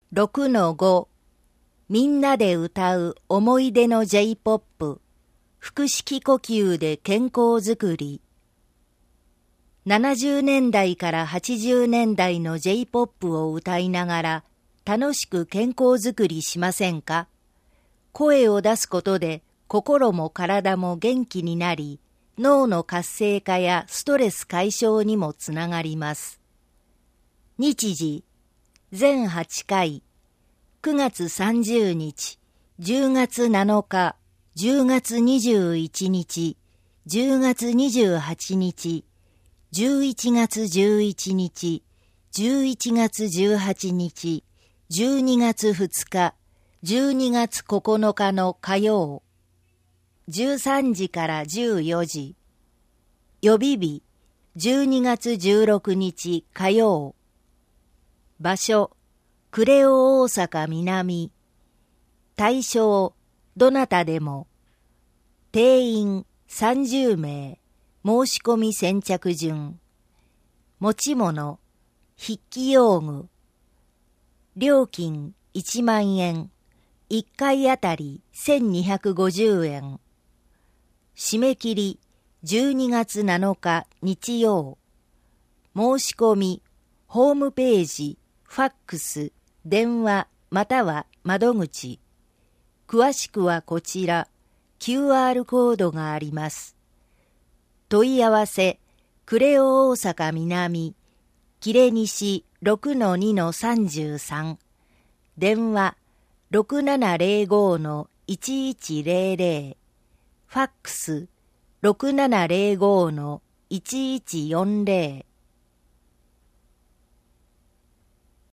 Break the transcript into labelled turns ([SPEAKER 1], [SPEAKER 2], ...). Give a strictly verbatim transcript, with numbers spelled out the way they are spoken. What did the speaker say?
[SPEAKER 1] ろくのご みんなで歌う思い出の ジェイポップ 腹式呼吸で健康づくり。ななじゅうねんだいからはちじゅうねんだいの ジェイポップ を歌いながら楽しく健康づくりしませんか？声を出すことで心も体も元気になり、脳の活性化やストレス解消にもつながります。日時全はちかい、くがつさんじゅうにち、じゅうがつなのか、じゅうがつにじゅういちにち、じゅうがつにじゅうはちにち、じゅういちがつじゅういちにち、じゅういちがつじゅうはちにち、じゅうにがつふつか、じゅうにがつここのかの火曜、じゅうさんじからじゅうよじ、予備日、じゅうにがつじゅうろくにち火曜、場所、呉大阪南、対象、どなたでも、定員さんじゅうめい、申し込み先着順、持ち物、筆記用具、料金いちまんえん、いっかいあたりせんにひゃくごじゅうえん、締め切りじゅうにがつなのか日曜、申し込み、ホームページ、ファックス、電話または窓口。詳しくはこちら、キューアール コードがあります。問い合わせ、呉大阪南、切西 ろくのにのさんじゅうさん、電話 ろくななぜろごのいちいちぜろぜろ、ファックス ろくななぜろごのいちいちよんぜろ。